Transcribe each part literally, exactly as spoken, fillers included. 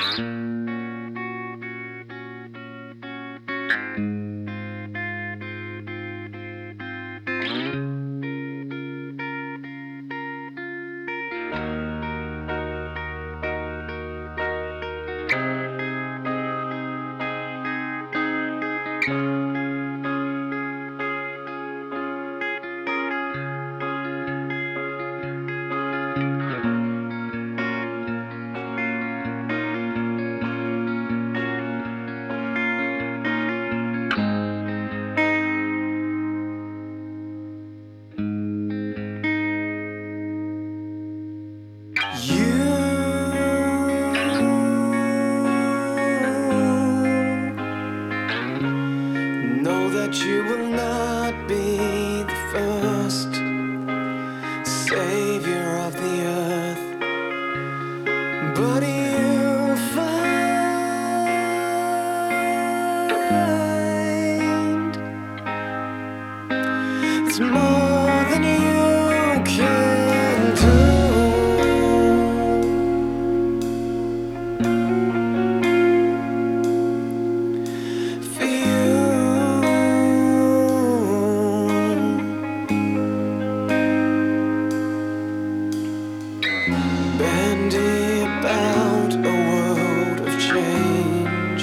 Know that you will not be the first savior of the earth, but you'll find it's more than you can do. Bandy about a world of change,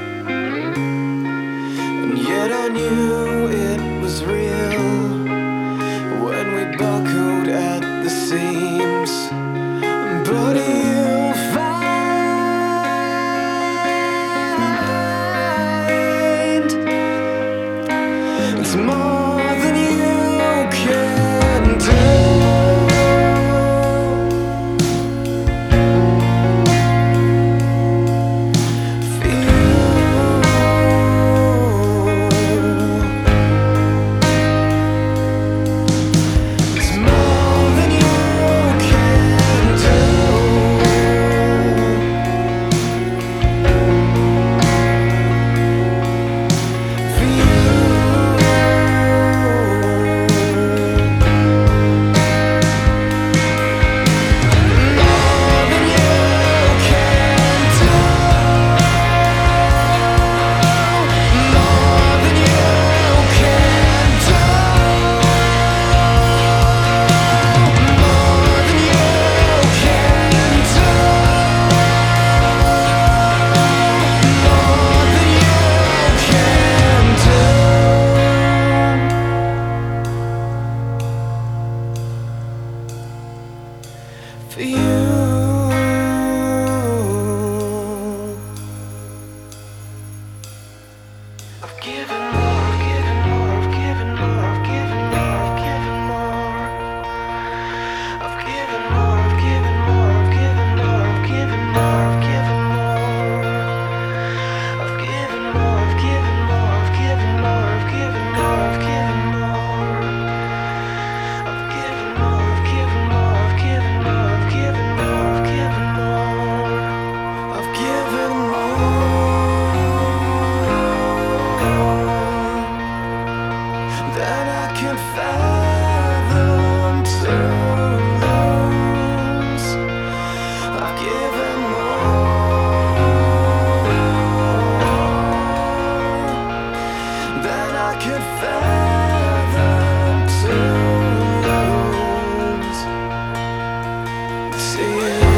and yet I knew it was real when we buckled at the seams. But you'll find it's more than you can do. For you, I've given more, I've given more, I've given more, I've given more, I've given more. I've given more, I've given more, I've given more, I've given more, I've given more. I've given more, I've given more, I've given more, I've given more, I've given more. I've given more, I've given more, I've given more, I've given more, I've given more. I've given more than I can fathom to lose. I've given more than I can fathom to lose. See you.